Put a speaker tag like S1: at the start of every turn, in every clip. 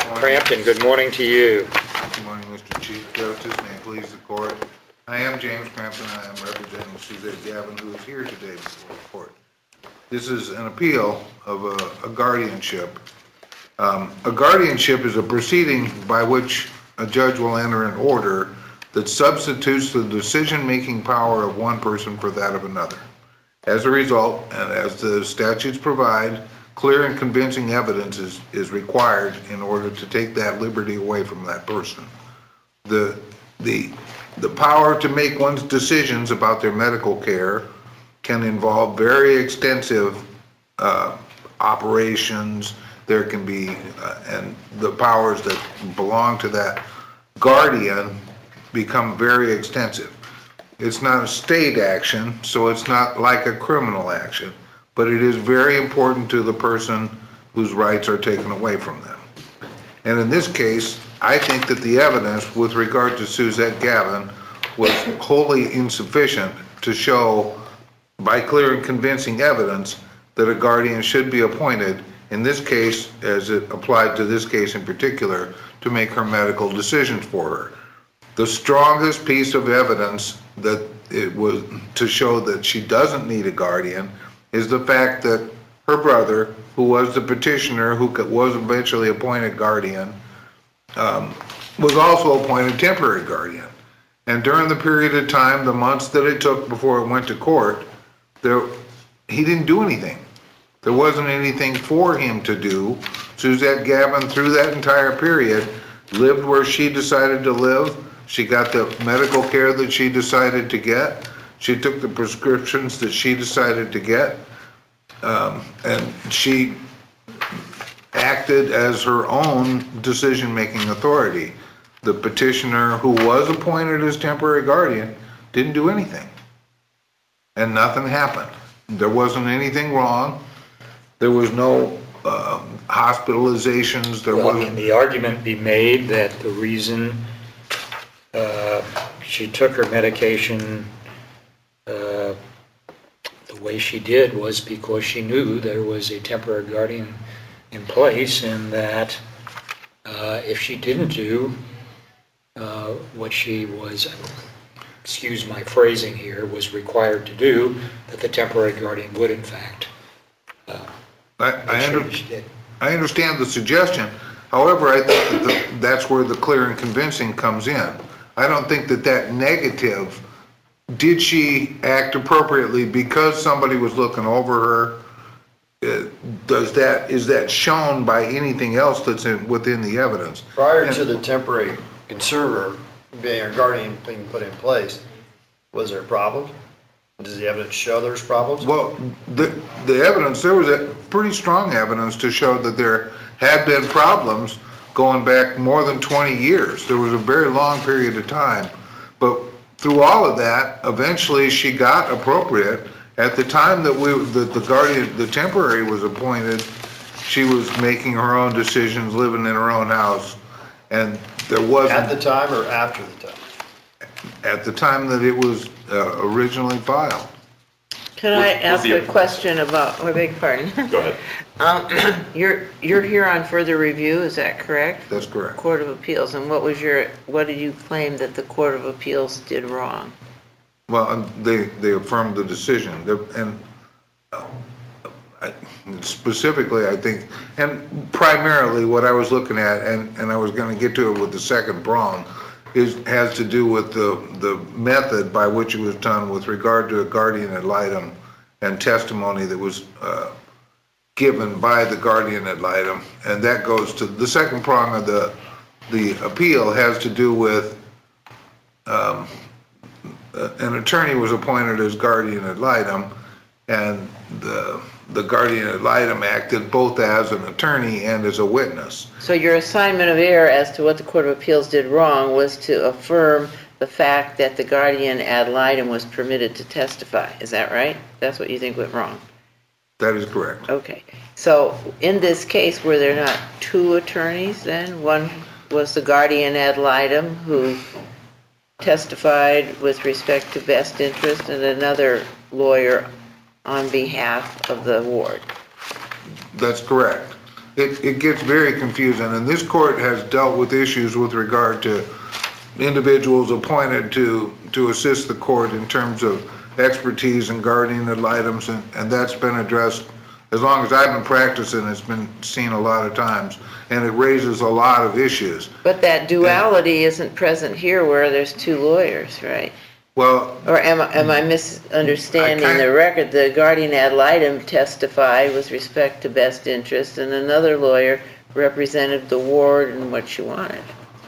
S1: Crampton, good morning to you.
S2: Good morning, Mr. Chief Justice. May it please the court. I am James Crampton. I am representing Suzette Gavin, who is here today before the court. This is an appeal of a guardianship. A guardianship is a proceeding by which a judge will enter an order that substitutes the decision-making power of one person for that of another. As a result, and as the statutes provide, clear and convincing evidence is required in order to take that liberty away from that person. The power to make one's decisions about their medical care can involve very extensive operations. There can be, and the powers that belong to that guardian become very extensive. It's not a state action, so it's not like a criminal action, but it is very important to the person whose rights are taken away from them. And in this case, I think that the evidence with regard to Suzette Gavin was wholly insufficient to show by clear and convincing evidence that a guardian should be appointed, in this case, as it applied to this case in particular, to make her medical decisions for her. The strongest piece of evidence that it was to show that she doesn't need a guardian is the fact that her brother, who was the petitioner who was eventually appointed guardian, was also appointed temporary guardian. And during the period of time, the months that it took before it went to court, he didn't do anything. There wasn't anything for him to do. Suzette Gavin, through that entire period, lived where she decided to live. She got the medical care that she decided to get. She took the prescriptions that she decided to get. And she acted as her own decision-making authority. The petitioner, who was appointed as temporary guardian, didn't do anything. And nothing happened. There wasn't anything wrong. There was no hospitalizations.
S1: Can the argument be made that the reason she took her medication the way she did was because she knew there was a temporary guardian in place, and that if she didn't do what she was, excuse my phrasing here, was required to do, that the temporary guardian would in fact
S2: I understand the suggestion. However, I think that that's where the clear and convincing comes in. I don't think that negative, did she act appropriately because somebody was looking over her, is that shown by anything else that's within the evidence?
S3: Prior to the temporary conservator being, or guardian being put in place, was there problems? Does the evidence show there's problems?
S2: Well, the evidence, there was a pretty strong evidence to show that there had been problems going back more than 20 years. There was a very long period of time. But through all of that, eventually she got appropriate. At the time that the guardian, the temporary, was appointed, she was making her own decisions, living in her own house. And there wasn't...
S3: At the time or after the time?
S2: At the time that it was originally filed.
S4: Can I ask a question about, I beg your pardon?
S5: Go ahead.
S4: You're here on further review, is that correct?
S2: That's correct.
S4: Court of Appeals, and what did you claim that the Court of Appeals did wrong?
S2: Well, they affirmed the decision, and specifically, I think, and primarily what I was looking at, and I was going to get to it with the second prong, has to do with the method by which it was done with regard to a guardian ad litem and testimony that was given by the guardian ad litem, and that goes to the second prong of the appeal, has to do with an attorney was appointed as guardian ad litem, and the guardian ad litem acted both as an attorney and as a witness.
S4: So your assignment of error as to what the Court of Appeals did wrong was to affirm the fact that the guardian ad litem was permitted to testify. Is that right? That's what you think went wrong?
S2: That is correct.
S4: Okay. So in this case, were there not two attorneys then? One was the guardian ad litem who testified with respect to best interest, and another lawyer on behalf of the ward.
S2: That's correct. it gets very confusing, and this court has dealt with issues with regard to individuals appointed to assist the court in terms of expertise in guardian ad litems, and that's been addressed. As long as I've been practicing, it's been seen a lot of times, and it raises a lot of issues.
S4: But that duality isn't present here where there's two lawyers, right?
S2: Well,
S4: Or am I misunderstanding
S2: I
S4: the record? The guardian ad litem testified with respect to best interest, and another lawyer represented the ward and what she wanted.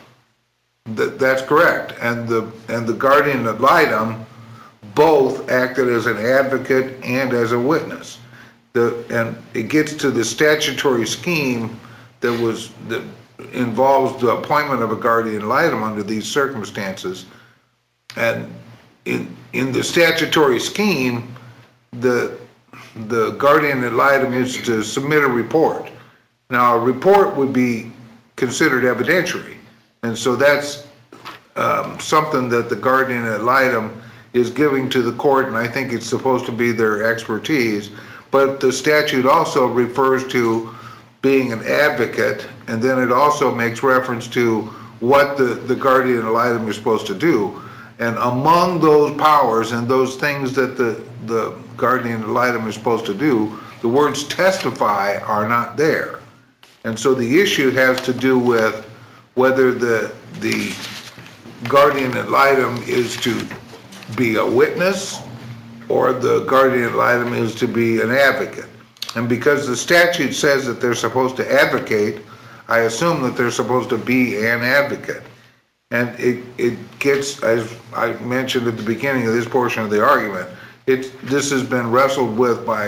S2: that's correct, and the guardian ad litem both acted as an advocate and as a witness. And it gets to the statutory scheme that involves the appointment of a guardian ad litem under these circumstances. And in the statutory scheme, the guardian ad litem is to submit a report. Now, a report would be considered evidentiary, and so that's something that the guardian ad litem is giving to the court, and I think it's supposed to be their expertise. But the statute also refers to being an advocate, and then it also makes reference to what the guardian ad litem is supposed to do. And among those powers and those things that the guardian ad litem is supposed to do, the words testify are not there. And so the issue has to do with whether the guardian ad litem is to be a witness or the guardian ad litem is to be an advocate. And because the statute says that they're supposed to advocate, I assume that they're supposed to be an advocate. And it gets, as I mentioned at the beginning of this portion of the argument, this has been wrestled with by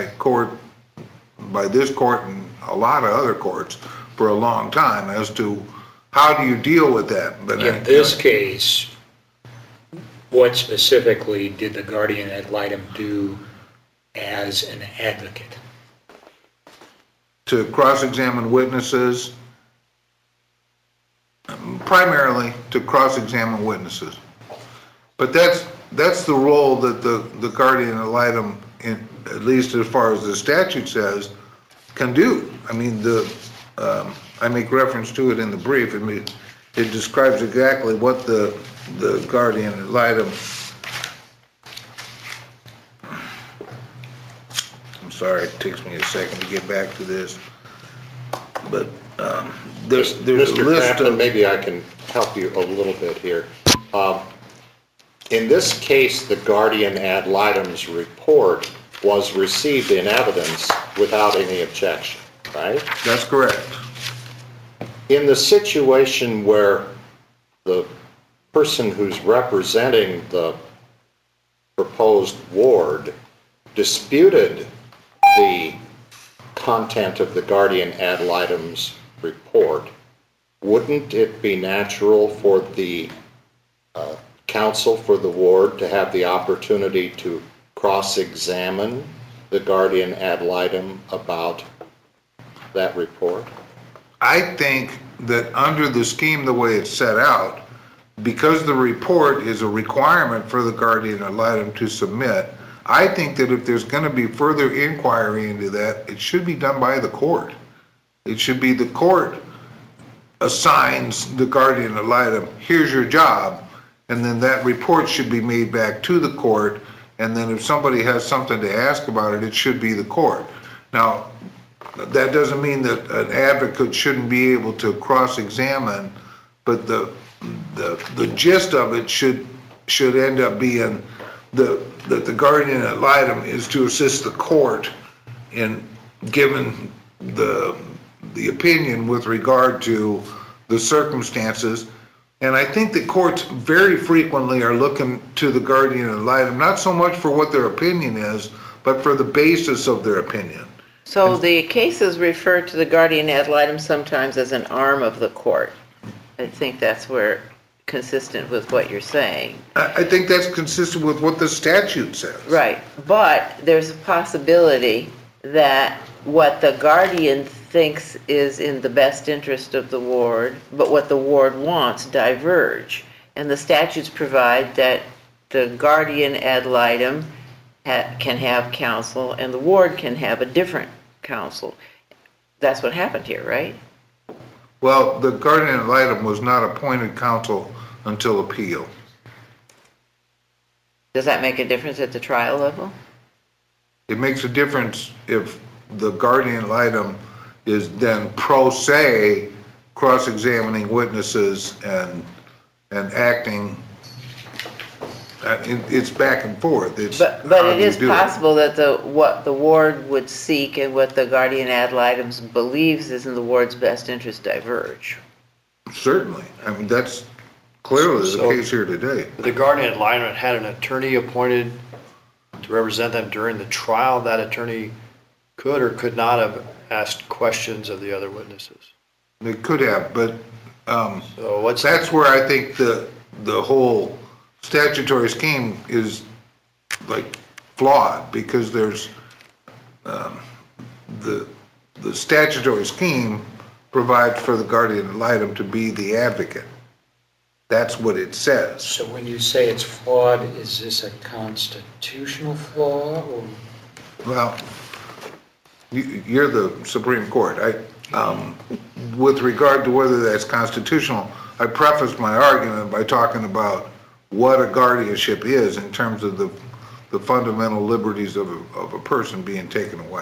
S2: this court and a lot of other courts for a long time as to how do you deal with that. But
S1: In this case, what specifically did the guardian ad litem do as an advocate?
S2: To cross-examine witnesses, primarily to cross-examine witnesses. But that's the role that the guardian ad litem, at least as far as the statute says, can do. I mean, I make reference to it in the brief. I mean, it describes exactly what the guardian ad litem. I'm sorry, it takes me a second to get back to this, but there's a
S5: Mr.
S2: list
S5: Kaplan,
S2: of.
S5: maybe I can help you a little bit here. In this case, the guardian ad litem's report was received in evidence without any objection, right?
S2: That's correct.
S5: In the situation where the person who's representing the proposed ward disputed the content of the guardian ad litem's report, wouldn't it be natural for the counsel for the ward to have the opportunity to cross-examine the guardian ad litem about that report?
S2: I think that under the scheme, the way it's set out, because the report is a requirement for the guardian ad litem to submit, I think that if there's going to be further inquiry into that, it should be done by the court. It should be the court assigns the guardian ad litem, here's your job, and then that report should be made back to the court, and then if somebody has something to ask about it, it should be the court. Now, that doesn't mean that an advocate shouldn't be able to cross-examine, but the gist of it should end up being that the guardian ad litem is to assist the court in giving the opinion with regard to the circumstances. And I think the courts very frequently are looking to the guardian ad litem, not so much for what their opinion is, but for the basis of their opinion.
S4: So the cases refer to the guardian ad litem sometimes as an arm of the court. I think that's where, consistent with what you're saying.
S2: I think that's consistent with what the statute says.
S4: Right, but there's a possibility that what the guardian thinks is in the best interest of the ward, but what the ward wants diverge. And the statutes provide that the guardian ad litem can have counsel and the ward can have a different counsel. That's what happened here, right?
S2: Well, the guardian ad litem was not appointed counsel until appeal.
S4: Does that make a difference at the trial level?
S2: It makes a difference if the guardian ad litem is then pro se cross-examining witnesses and acting. It's back and forth. It's
S4: But
S2: how
S4: it
S2: do you
S4: is
S2: do
S4: possible that what the ward would seek and what the guardian ad litem believes is in the ward's best interest diverge.
S2: Certainly. I mean, that's clearly the
S3: So-
S2: case here today.
S3: The guardian ad litem had an attorney appointed to represent them during the trial. That attorney could or could not have asked questions of the other witnesses.
S2: They could have, but
S3: So what's,
S2: that's where I think the whole statutory scheme is like flawed, because there's the statutory scheme provides for the guardian ad litem to be the advocate. That's what it says.
S1: So when you say it's flawed, is this a constitutional flaw or?
S2: Well, you're the Supreme Court. With regard to whether that's constitutional, I prefaced my argument by talking about what a guardianship is in terms of the fundamental liberties of a person being taken away.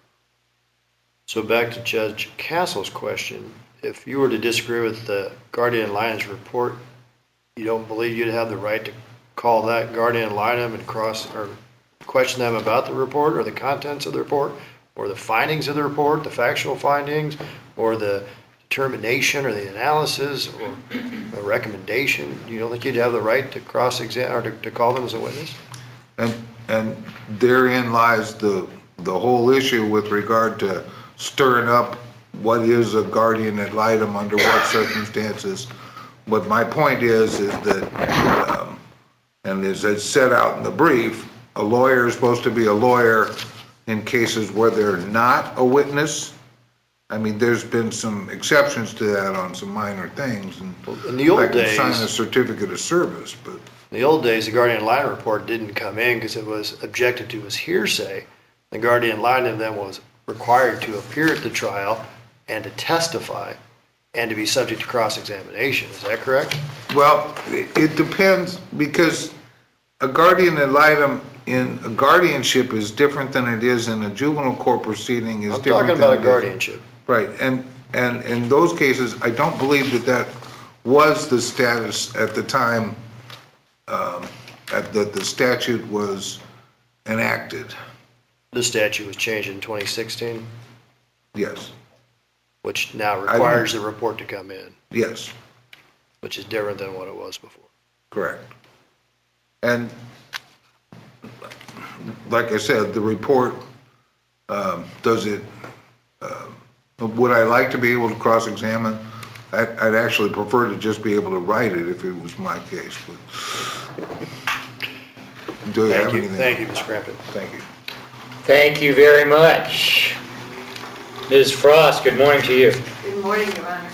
S3: so back to Judge Castle's question, if you were to disagree with the guardian ad litem's report, you don't believe you'd have the right to call that guardian ad litem and question them about the report or the contents of the report or the findings of the report, the factual findings, or the determination or the analysis or a recommendation? You don't think you'd have the right to cross-examine or to call them as a witness?
S2: And therein lies the whole issue with regard to stirring up what is a guardian ad litem under what circumstances. But my point is that, and as it's set out in the brief, a lawyer is supposed to be a lawyer in cases where they're not a witness. I mean, there's been some exceptions to that on some minor things, and
S3: In the old
S2: I can sign a
S3: days,
S2: certificate of service, but
S3: in the old days, the guardian ad litem report didn't come in because it was objected to as hearsay. The guardian ad litem then was required to appear at the trial and to testify and to be subject to cross-examination. Is that correct?
S2: well, it depends, because a guardian ad litem in a guardianship is different than it is in a juvenile court proceeding. Is
S3: I'm
S2: different
S3: talking about
S2: than
S3: a
S2: it is-
S3: guardianship.
S2: Right, and in those cases, I don't believe that was the status at the time that the statute was enacted.
S3: The statute was changed in 2016,
S2: Yes,
S3: which now requires the report to come in,
S2: yes,
S3: which is different than what it was before.
S2: correct. And like I said, the report, does it, would I like to be able to cross-examine? I'd actually prefer to just be able to write it if it was my case, but do you have
S3: Thank you,
S2: anything?
S3: thank you, Mr. Crampton.
S2: Thank you.
S1: Thank you very much. Ms. Frost, good morning to you.
S6: Good morning, Your Honor.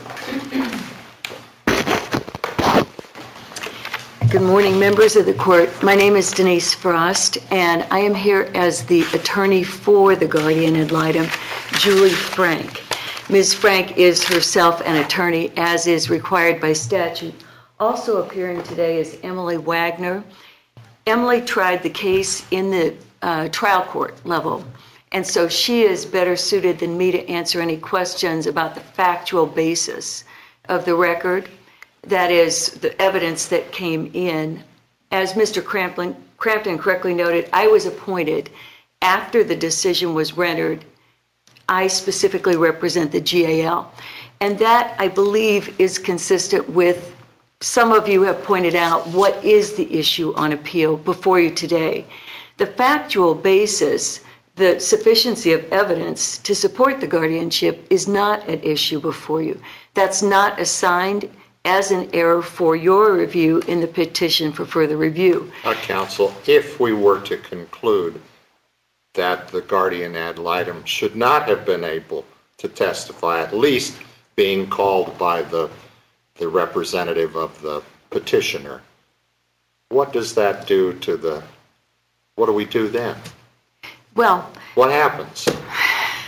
S6: Good morning, members of the court. My name is Denise Frost, and I am here as the attorney for the guardian ad litem, Julie Frank. Ms. Frank is herself an attorney, as is required by statute. Also appearing today is Emily Wagner. Emily tried the case in the trial court level, and so she is better suited than me to answer any questions about the factual basis of the record. That is, the evidence that came in. As Mr. Crampton correctly noted, I was appointed after the decision was rendered. I specifically represent the GAL. And that, I believe, is consistent with, some of you have pointed out, what is the issue on appeal before you today. The factual basis, the sufficiency of evidence to support the guardianship is not at issue before you. That's not assigned as an error for your review in the petition for further review.
S5: Counsel, if we were to conclude that the guardian ad litem should not have been able to testify, at least being called by the representative of the petitioner, what does that do to what do we do then?
S6: Well,
S5: What happens?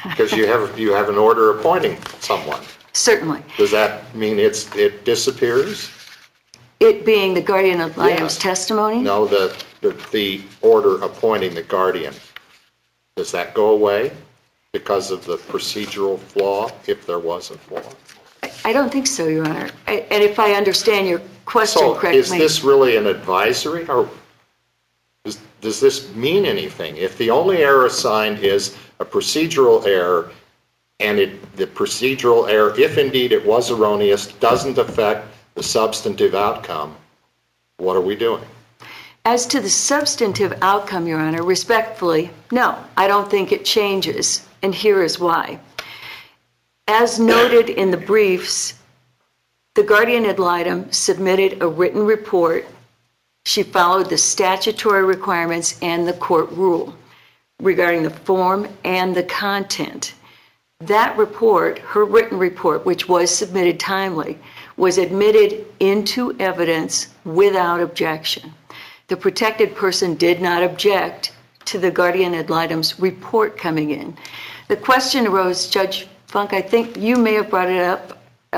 S5: Because you have an order appointing someone.
S6: Certainly.
S5: Does that mean it disappears?
S6: It being the guardian ad litem's
S5: Yes.
S6: testimony?
S5: No, the order appointing the guardian. Does that go away because of the procedural flaw, if there was a flaw?
S6: I don't think so, Your Honor. And if I understand your question
S5: So
S6: correctly.
S5: is this really an advisory, or does this mean anything? If the only error assigned is a procedural error, and the procedural error, if indeed it was erroneous, doesn't affect the substantive outcome, what are we doing?
S6: As to the substantive outcome, Your Honor, respectfully, no, I don't think it changes, and here is why. As noted in the briefs, the guardian ad litem submitted a written report. She followed the statutory requirements and the court rule regarding the form and the content. That report, her written report, which was submitted timely, was admitted into evidence without objection. The protected person did not object to the guardian ad litem's report coming in. The question arose, Judge Funk, I think you may have brought it up.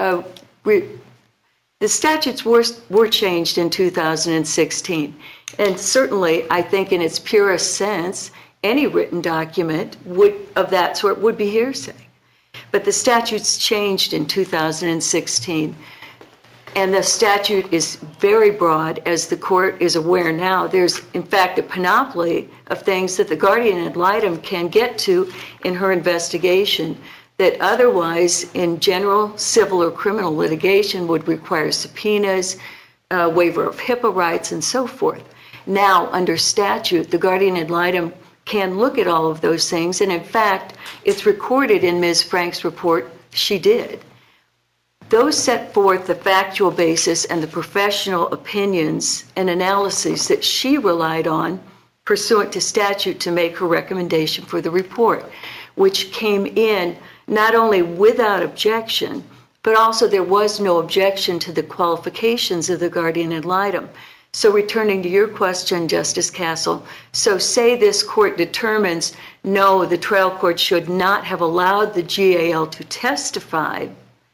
S6: The statutes were changed in 2016, and certainly I think in its purest sense, any written document of that sort would be hearsay. But the statutes changed in 2016, and the statute is very broad, as the court is aware now. There's, in fact, a panoply of things that the guardian ad litem can get to in her investigation that otherwise, in general civil or criminal litigation, would require subpoenas, waiver of HIPAA rights, and so forth. Now, under statute, the guardian ad litem can look at all of those things, and in fact, it's recorded in Ms. Frank's report she did. Those set forth the factual basis and the professional opinions and analyses that she relied on pursuant to statute to make her recommendation for the report, which came in not only without objection, but also there was no objection to the qualifications of the guardian ad litem. So returning to your question, Justice Castle, so say this court determines, no, the trial court should not have allowed the GAL to testify.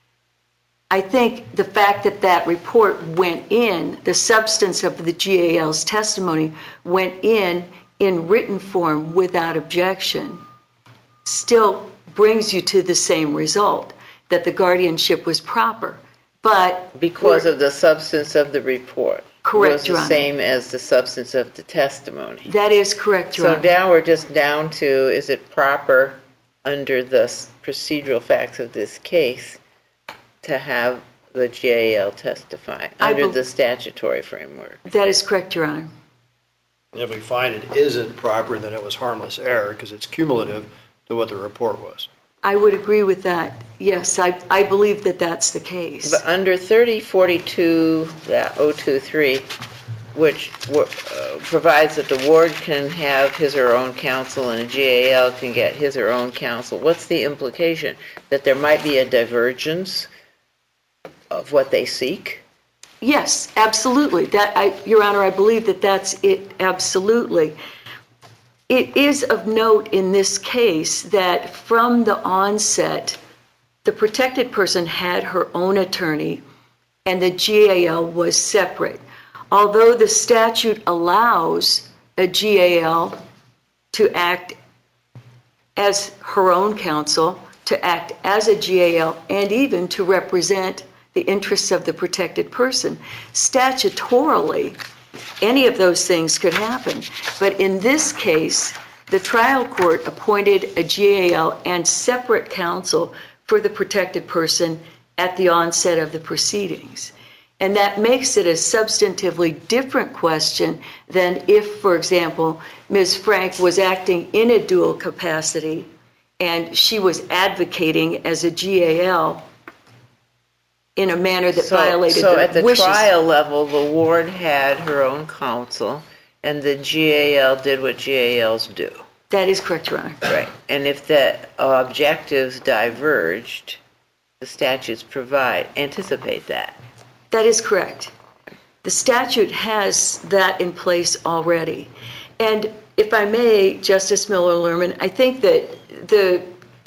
S6: I think the fact that that report went in, the substance of the GAL's testimony went in written form without objection, still brings you to the same result, that the guardianship was proper. But
S4: Because of the substance of the report.
S6: Correct, Your
S4: was
S6: Honor.
S4: the same as the substance of the testimony.
S6: that is correct, Your
S4: So
S6: Honor.
S4: now we're just down to, is it proper under the procedural facts of this case to have the GAL testify under the statutory framework?
S6: That is correct, Your Honor.
S3: And if we find it isn't proper, then it was harmless error because it's cumulative to what the report was.
S6: I would agree with that. Yes, I believe that that's the case.
S4: But under 3042.023, which provides that the ward can have his or her own counsel and a GAL can get his or her own counsel, what's the implication? That there might be a divergence of what they seek?
S6: Yes, absolutely. Your Honor, I believe that that's it, absolutely. It is of note in this case that from the onset, the protected person had her own attorney and the GAL was separate. Although the statute allows a GAL to act as her own counsel, to act as a GAL, and even to represent the interests of the protected person, statutorily, any of those things could happen. But in this case, the trial court appointed a GAL and separate counsel for the protected person at the onset of the proceedings. And that makes it a substantively different question than if, for example, Ms. Frank was acting in a dual capacity and she was advocating as a GAL in a manner that violated
S4: So
S6: the
S4: at the
S6: wishes.
S4: trial level, the ward had her own counsel, and the GAL did what GALs do.
S6: That is correct, Your Honor.
S4: Right. And if the objectives diverged, the statutes anticipate that.
S6: That is correct. The statute has that in place already. And if I may, Justice Miller-Lerman, I think that the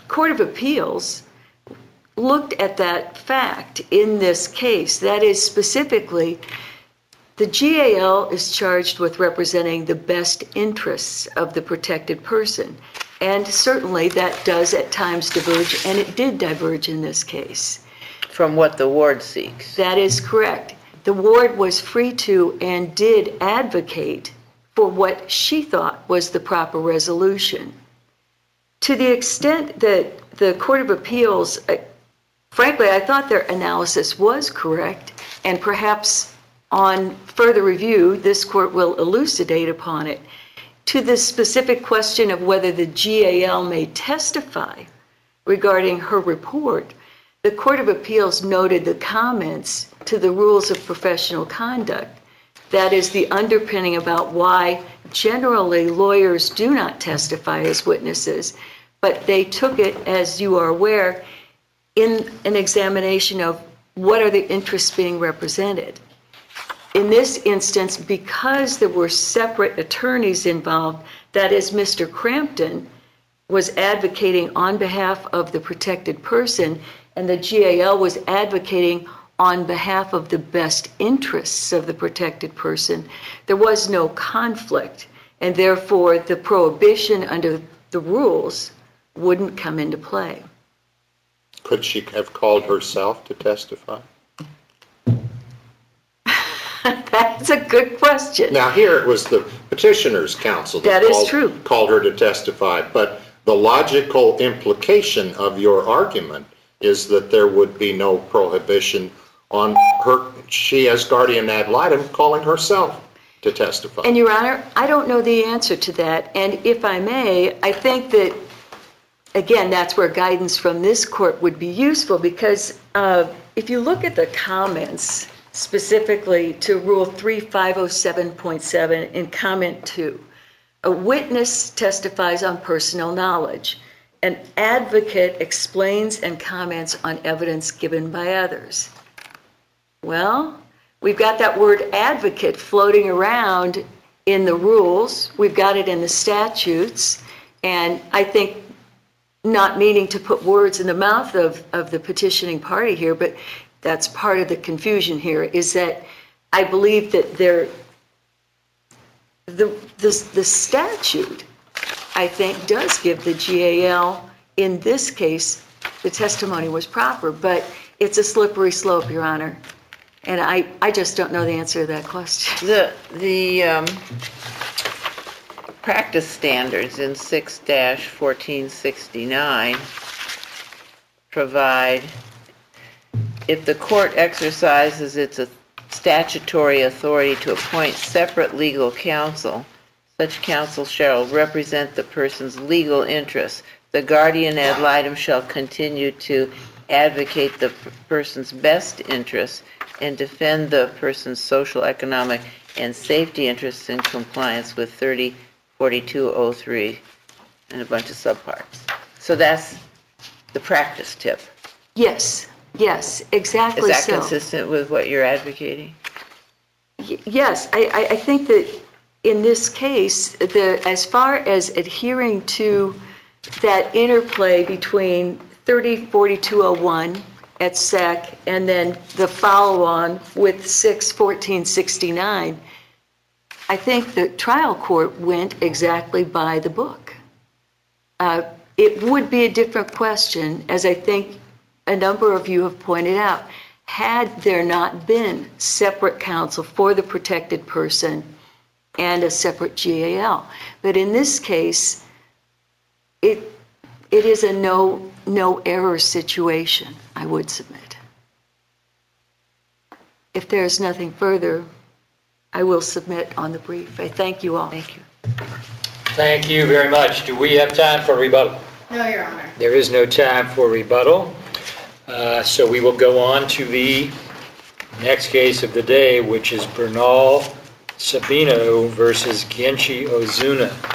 S6: Court of Appeals looked at that fact in this case. That is specifically, the GAL is charged with representing the best interests of the protected person. And certainly that does at times diverge, and it did diverge in this case.
S4: From what the ward seeks.
S6: That is correct. The ward was free to and did advocate for what she thought was the proper resolution. To the extent that the Court of Appeals, frankly, I thought their analysis was correct, and perhaps on further review, this court will elucidate upon it. To the specific question of whether the GAL may testify regarding her report, the Court of Appeals noted the comments to the rules of professional conduct. That is the underpinning about why generally lawyers do not testify as witnesses, but they took it, as you are aware, in an examination of what are the interests being represented. In this instance, because there were separate attorneys involved, that is, Mr. Crampton was advocating on behalf of the protected person, and the GAL was advocating on behalf of the best interests of the protected person, there was no conflict, and therefore the prohibition under the rules wouldn't come into play.
S5: Could she have called herself to testify?
S6: That's a good question.
S5: Now, here it was the petitioner's counsel
S6: That is true.
S5: called her to testify, but the logical implication of your argument is that there would be no prohibition on her, she as guardian ad litem, calling herself to testify.
S6: And Your Honor, I don't know the answer to that, and if I may, I think that, again, that's where guidance from this court would be useful, because if you look at the comments specifically to Rule 3507.7 in Comment 2, a witness testifies on personal knowledge. An advocate explains and comments on evidence given by others. Well, we've got that word advocate floating around in the rules. We've got it in the statutes. And I think, not meaning to put words in the mouth of the petitioning party here, but that's part of the confusion here, is that I believe that the statute, I think, does give the GAL, in this case, the testimony was proper, but it's a slippery slope, Your Honor. And I just don't know the answer to that question.
S4: The practice standards in 6-1469 provide, if the court exercises its statutory authority to appoint separate legal counsel, such counsel shall represent the person's legal interests. The guardian ad litem shall continue to advocate the person's best interests and defend the person's social, economic, and safety interests in compliance with 304203 and a bunch of subparts. So that's the practice tip.
S6: Yes, exactly so.
S4: Is that consistent with what you're advocating?
S6: Yes, I think that in this case, as far as adhering to that interplay between 304201 at SEC and then the follow-on with 6-1469, I think the trial court went exactly by the book. It would be a different question, as I think a number of you have pointed out, had there not been separate counsel for the protected person and a separate GAL. But in this case, it is a no error situation, I would submit. If there's nothing further, I will submit on the brief. I thank you all.
S4: Thank you.
S1: Thank you very much. Do we have time for rebuttal?
S7: No, Your Honor.
S1: There is no time for rebuttal. So we will go on to the next case of the day, which is Bernal Sabino versus Genchi Ozuna.